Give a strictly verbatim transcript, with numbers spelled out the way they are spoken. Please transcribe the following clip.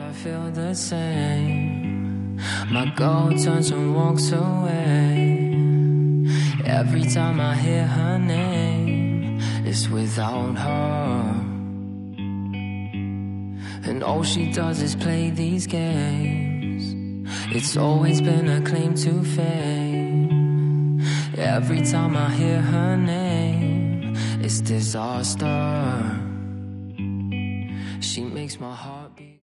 I feel the same. My girl turns and walks away. Every time I hear her name, it's without her. And all she does is play these games. It's always been a claim to fame. Every time I hear her name, it's disaster. She makes my heart beat.